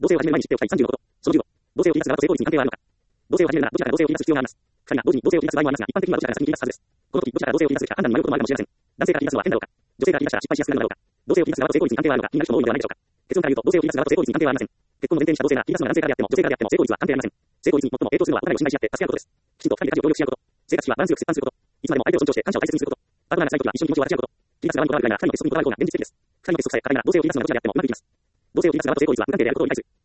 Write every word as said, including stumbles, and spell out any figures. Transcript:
同棲を始める前に知っておきたいさんじゅうのこと。そのじゅうご、同棲を切り出す側と性行為に関係はあるのか。同棲を始めるならどちらから同棲を切り出す必要があります。二人が同時に同棲を切り出す場合もありますが、一般的にはどちらかが先に切り出すはずです。この時、どちらから同棲を切り出すか判断に迷うこともあるかもしれません。男性から切り出すのは変だろうか。女性から切り出したら失敗しやすくなるだろうか。同棲を切り出す側と性行為に関係はあるのか、気になる人も多いのではないでしょうか。結論から言うと、同棲を切り出す側と性行為に関係はありません。結婚の前提にした同棲なら切り出すのが男性からであっても女性からであっても性行為率は関係ありません。性行為率に最も影響するのはお互いを信頼し合って助け合うことです。きちんと二人で家事を協力し合うこと。生活費はバランスよく折半すること。いつまでも相手を尊重して感謝を大切にすること。パートナーが辛い時は一緒に気持ちを分かち合うこと。切り出す側にこだわるぐらいなら二人の結束にこだわる方が現実的です。二人の結束さえ固いなら同棲を切り出すのがどちらであってもうまくいきます。同棲を切り出す側と性行為率は無関係であることを理解する。